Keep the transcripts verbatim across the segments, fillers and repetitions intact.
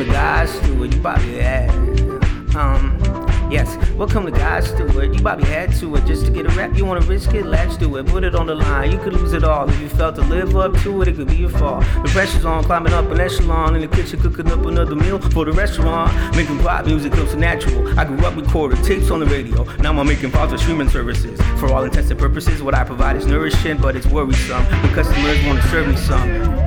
God's Steward. You probably had. Um, yes, welcome to God's Steward. You probably had to it just to get a rap. You wanna risk it? Let's do it. Put it on the line. You could lose it all if you felt to live up to it. It could be your fault. The pressure's on, climbing up an echelon in the kitchen, cooking up another meal for the restaurant. Making pop music comes so natural. I grew up recording tapes on the radio. Now I'm making pops with streaming services. For all intents and purposes, what I provide is nourishing, but it's worrisome when customers wanna serve me some.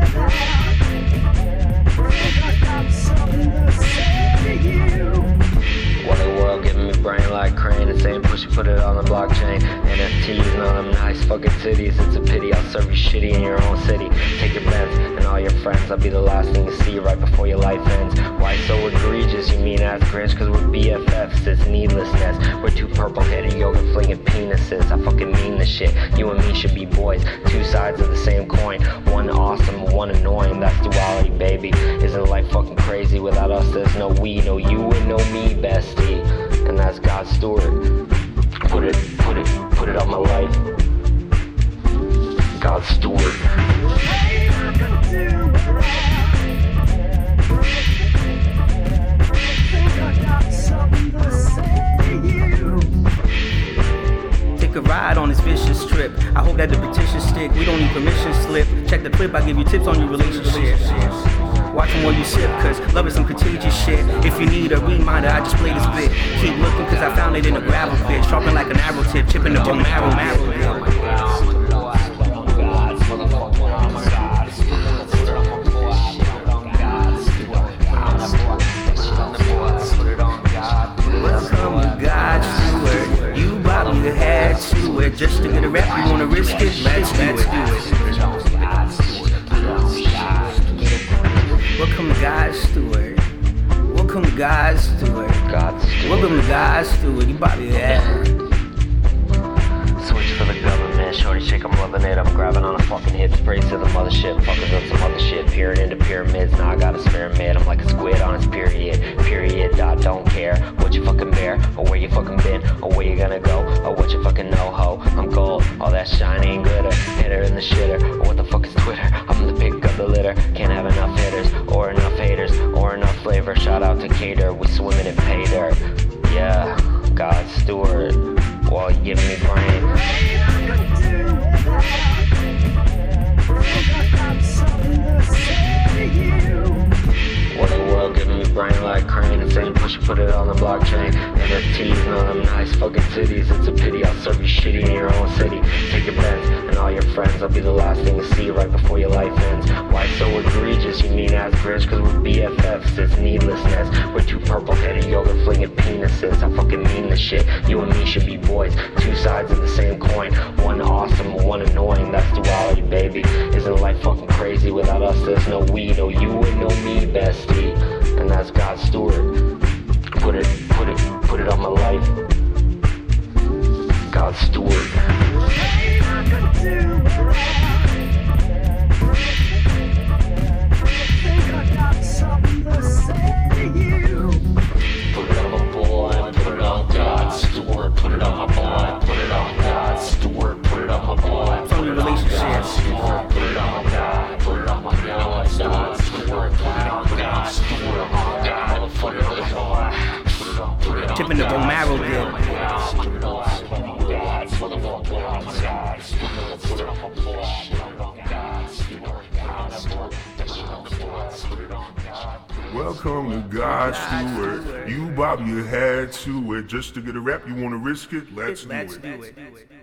Brain like Crane, the same push, you put it on the blockchain. N F Ts and all them nice fucking cities. It's a pity, I'll serve you shitty in your own city. Take your bets and all your friends, I'll be the last thing you see right before your life ends. Why so egregious, you mean ass Grinch? Cause we're B F Fs, it's needlessness. We're two purple-headed yoga flinging penises. I fucking mean this shit, you and me should be boys. Two sides of the same coin, one awesome, one annoying. That's duality, baby. Isn't life fucking crazy? Without us there's no we, no you and no me, bestie. And that's God's Steward. Put it, put it, put it on my life. God's Steward. Take a ride on this vicious trip. I hope that the petition stick. We don't need permission slip. Check the clip, I give you tips on your relationship. Watch them while you sip, cause love is some contagious shit. If you need a reminder, I just play this bit. Keep looking, cause I found it in a gravel pit. Sharpened like an arrow tip, chipping the bone marrow, marrow. Welcome to God's Steward. You probably had to it. Just to get a rap, you wanna risk it? Let's do it. Welcome to God's Steward. Welcome to God's Steward. God's Steward. Welcome to God's Steward. You probably had. Switch for the government, shorty shake, I'm loving it. I'm grabbing on a fucking hit, sprays to the mothership, fuckers up some other shit, peering into pyramids. Now I got a spare mid, I'm like a squid on its period. Period, dot, don't care what you fucking bear, or where you fucking been, or where you gonna go, or what you fucking know, ho. I'm gold, all that shiny and glitter, hitter in the shitter, or what the fuck is Twitter? I'm the pick of the litter, can't have enough hitters, or enough haters, or enough flavor. Shout out to Cater, we swimming in pay dirt. Yeah, God's Steward, while you giving me brain. What the world giving me brain like Crane, the same push, you put it on the blockchain. N F Ts and all them nice fucking cities. It's a pity, I'll serve you shitty in your own city. Take your bets and all your friends, I'll be the last thing you see right before your life ends. Why so egregious, you mean ass Grinch? Cause we're B F Fs, it's needlessness. We're two purple-headed yoga flinging penises. I fucking mean this shit, you and me should be boys. Two sides of the same coin, one awesome, one annoying. That's duality, baby. Isn't life fucking crazy? Without us there's no we, no you and no me, bestie. And that's God's Steward. Put it, put it, put it on my life. God's Steward. Put it on my boy, put it on God's Steward. Put it on my boy, put it on God's Steward. Put it on my boy, From your relationships. put it on my God, put it on my God's Steward. Put it on God's Steward. Put it on my boy. Chipping the bone marrow dip. Welcome to God's Steward. You, Bob, you had to it. Just to get a rap, you want to risk it? Let's do Let's it. do it.